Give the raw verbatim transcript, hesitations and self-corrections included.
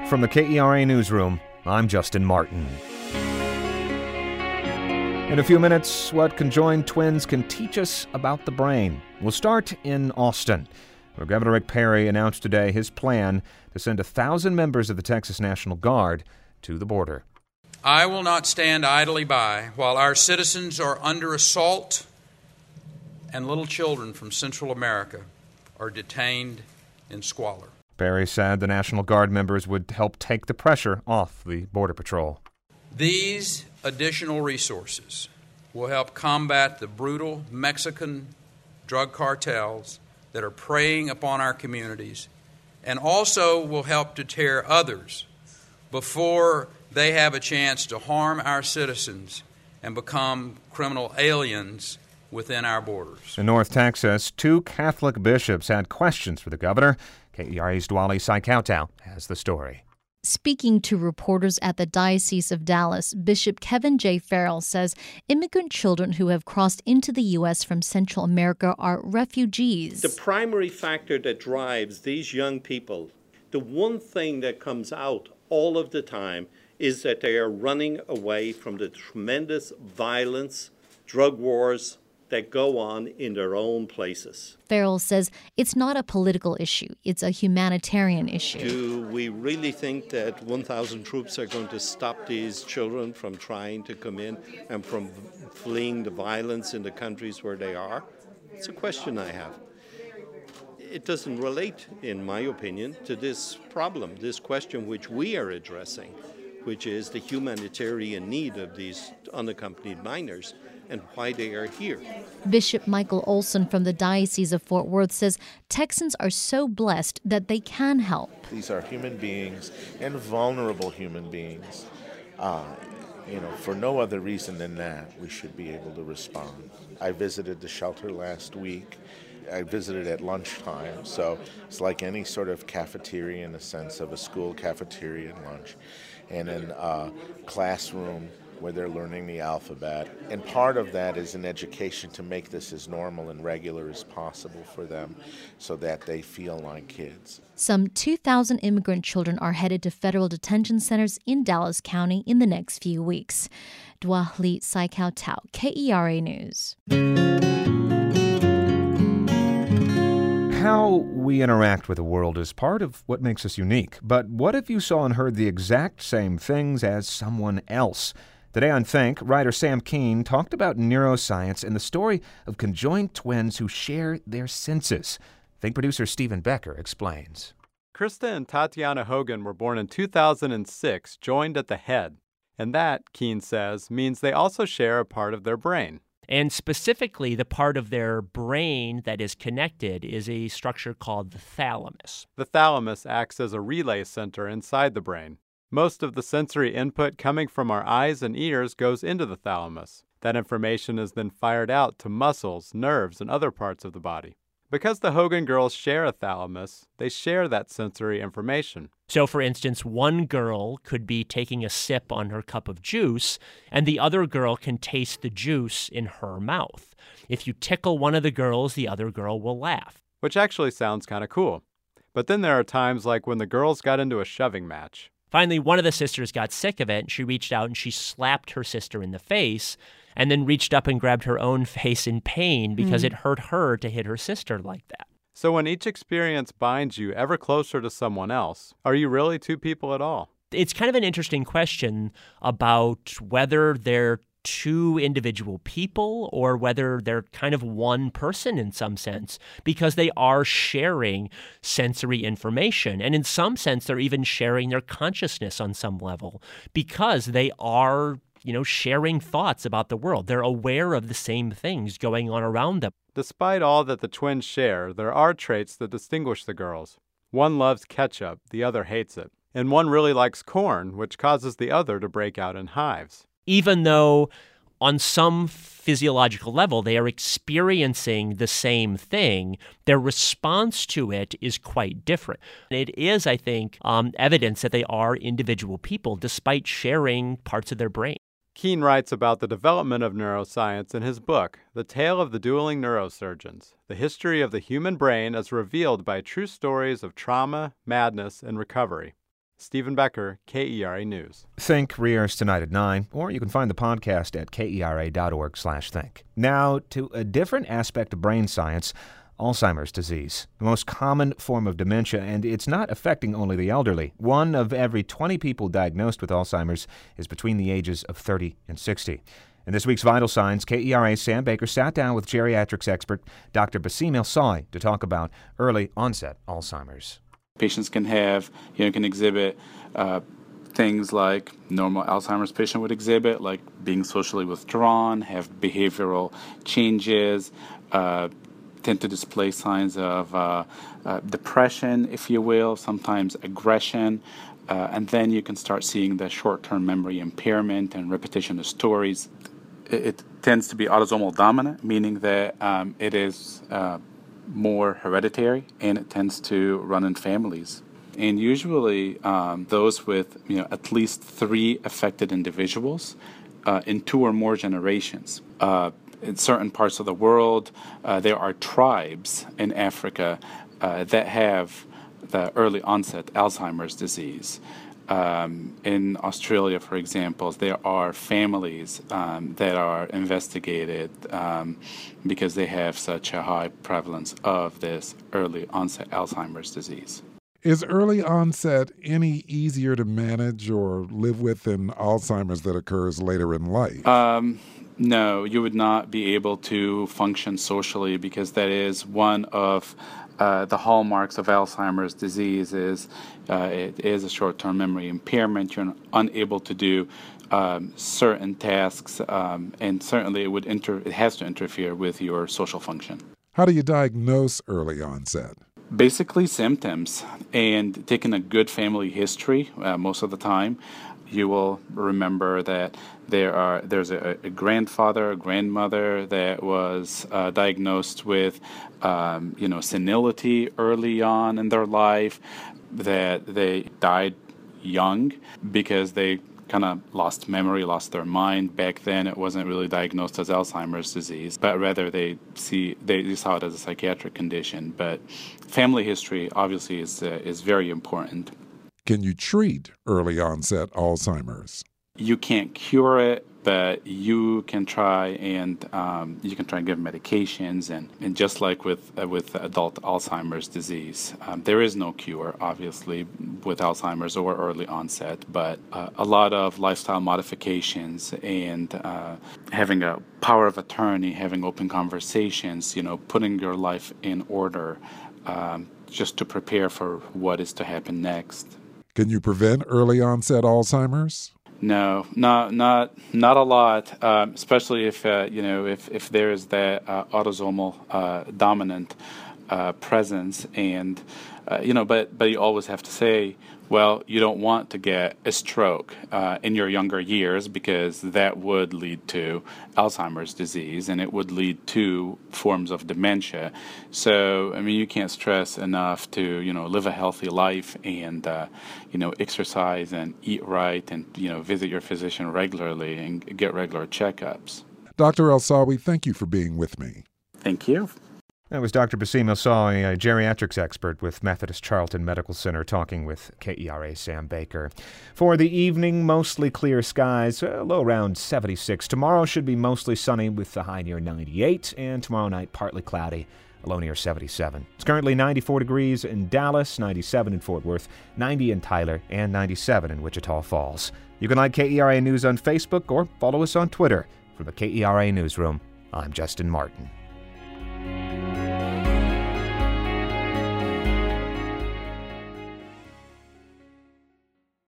From the K E R A Newsroom, I'm Justin Martin. In a few minutes, what conjoined twins can teach us about the brain. We'll start in Austin, where Governor Rick Perry announced today his plan to send a thousand members of the Texas National Guard to the border. I will not stand idly by while our citizens are under assault and little children from Central America are detained in squalor. Perry said the National Guard members would help take the pressure off the Border Patrol. These additional resources will help combat the brutal Mexican drug cartels that are preying upon our communities, and also will help deter others before they have a chance to harm our citizens and become criminal aliens within our borders. In North Texas, two Catholic bishops had questions for the governor. K E R A's Dwali Saikautow has the story. Speaking to reporters at the Diocese of Dallas, Bishop Kevin J. Farrell says immigrant children who have crossed into the U S from Central America are refugees. The primary factor that drives these young people, the one thing that comes out all of the time, is that they are running away from the tremendous violence, drug wars that go on in their own places. Farrell says it's not a political issue, it's a humanitarian issue. Do we really think that one thousand troops are going to stop these children from trying to come in and from fleeing the violence in the countries where they are? It's a question I have. It doesn't relate, in my opinion, to this problem, this question which we are addressing, which is the humanitarian need of these unaccompanied minors and why they are here. Bishop Michael Olson from the Diocese of Fort Worth says Texans are so blessed that they can help. These are human beings and vulnerable human beings. Uh, you know, for no other reason than that, we should be able to respond. I visited the shelter last week. I visited at lunchtime, so it's like any sort of cafeteria in the sense of a school cafeteria and lunch, and in a classroom where they're learning the alphabet. And part of that is an education to make this as normal and regular as possible for them so that they feel like kids. Some two thousand immigrant children are headed to federal detention centers in Dallas County in the next few weeks. Dwali Saikautow, K E R A News. How we interact with the world is part of what makes us unique. But what if you saw and heard the exact same things as someone else? Today on Think, writer Sam Kean talked about neuroscience and the story of conjoined twins who share their senses. Think producer Stephen Becker explains. Krista and Tatiana Hogan were born in two thousand six, joined at the head. And that, Kean says, means they also share a part of their brain. And specifically, the part of their brain that is connected is a structure called the thalamus. The thalamus acts as a relay center inside the brain. Most of the sensory input coming from our eyes and ears goes into the thalamus. That information is then fired out to muscles, nerves, and other parts of the body. Because the Hogan girls share a thalamus, they share that sensory information. So, for instance, one girl could be taking a sip on her cup of juice, and the other girl can taste the juice in her mouth. If you tickle one of the girls, the other girl will laugh. Which actually sounds kind of cool. But then there are times like when the girls got into a shoving match. Finally, one of the sisters got sick of it, and she reached out and she slapped her sister in the face, and then reached up and grabbed her own face in pain because mm. it hurt her to hit her sister like that. So when each experience binds you ever closer to someone else, are you really two people at all? It's kind of an interesting question about whether they're two individual people or whether they're kind of one person in some sense, because they are sharing sensory information. And in some sense, they're even sharing their consciousness on some level because they are, you know, sharing thoughts about the world. They're aware of the same things going on around them. Despite all that the twins share, there are traits that distinguish the girls. One loves ketchup, the other hates it. And one really likes corn, which causes the other to break out in hives. Even though on some physiological level they are experiencing the same thing, their response to it is quite different. It is, I think, um, evidence that they are individual people despite sharing parts of their brain. Kean writes about the development of neuroscience in his book, The Tale of the Dueling Neurosurgeons, the history of the human brain as revealed by true stories of trauma, madness, and recovery. Stephen Becker, K E R A News. Think re-airs tonight at nine, or you can find the podcast at kera.org slash think. Now, to a different aspect of brain science, Alzheimer's disease, the most common form of dementia, and it's not affecting only the elderly. One of every twenty people diagnosed with Alzheimer's is between the ages of thirty and sixty. In this week's Vital Signs, K E R A's Sam Baker sat down with geriatrics expert Doctor Bassem El-Sawy to talk about early onset Alzheimer's. Patients can have, you know, can exhibit uh, things like normal Alzheimer's patient would exhibit, like being socially withdrawn, have behavioral changes, uh, tend to display signs of uh, uh, depression, if you will, sometimes aggression, uh, and then you can start seeing the short-term memory impairment and repetition of stories. It, it tends to be autosomal dominant, meaning that um, it is uh, more hereditary, and it tends to run in families. And usually um, those with, you know, at least three affected individuals uh, in two or more generations. Uh, in certain parts of the world, uh, there are tribes in Africa uh, that have the early onset Alzheimer's disease. Um, in Australia, for example, there are families um, that are investigated um, because they have such a high prevalence of this early onset Alzheimer's disease. Is early onset any easier to manage or live with than Alzheimer's that occurs later in life? Um, no, you would not be able to function socially because that is one of Uh, the hallmarks of Alzheimer's disease is uh, it is a short-term memory impairment. You're unable to do um, certain tasks, um, and certainly it would inter- it has to interfere with your social function. How do you diagnose early onset? Basically symptoms, and taking a good family history uh, most of the time. You will remember that there are there's a, a grandfather, a grandmother that was uh, diagnosed with, um, you know, senility early on in their life, that they died young because they kind of lost memory, lost their mind. Back then, it wasn't really diagnosed as Alzheimer's disease, but rather they see they saw it as a psychiatric condition. But family history obviously is uh, is very important. Can you treat early onset Alzheimer's? You can't cure it, but you can try and um, you can try and give medications, and, and just like with uh, with adult Alzheimer's disease, um, there is no cure, obviously, with Alzheimer's or early onset. But uh, a lot of lifestyle modifications and uh, having a power of attorney, having open conversations, you know, putting your life in order, um, just to prepare for what is to happen next. Can you prevent early onset Alzheimer's? No, not not not a lot. Um, especially if uh, you know if, if there is that uh, autosomal uh, dominant uh, presence, and uh, you know, but but you always have to say, well, you don't want to get a stroke uh, in your younger years because that would lead to Alzheimer's disease, and it would lead to forms of dementia. So, I mean, you can't stress enough to, you know, live a healthy life and, uh, you know, exercise and eat right and, you know, visit your physician regularly and get regular checkups. Doctor El-Sawy, thank you for being with me. Thank you. That was Doctor Bassem El-Sawy, a geriatrics expert with Methodist Charlton Medical Center, talking with K E R A's Sam Baker. For the evening, mostly clear skies, a low around seventy-six. Tomorrow should be mostly sunny with the high near ninety-eight, and tomorrow night partly cloudy, a low near seventy-seven. It's currently ninety-four degrees in Dallas, ninety-seven in Fort Worth, ninety in Tyler, and ninety-seven in Wichita Falls. You can like K E R A News on Facebook or follow us on Twitter. From the K E R A Newsroom, I'm Justin Martin.